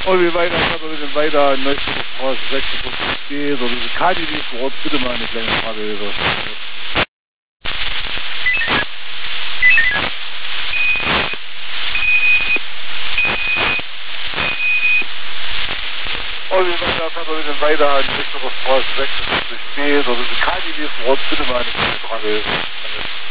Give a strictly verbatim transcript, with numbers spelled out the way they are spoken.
Und wie weiter kann man denn weiter in Neustädter Straße sechsundfünfzig geht oder diese K D W vor Ort, bitte mal eine kleine Frage über. Und wie weiter kann man denn weiter in Neustädter Straße sechsundfünfzig geht oder diese K D W vor Ort, bitte mal eine kleine Frage über.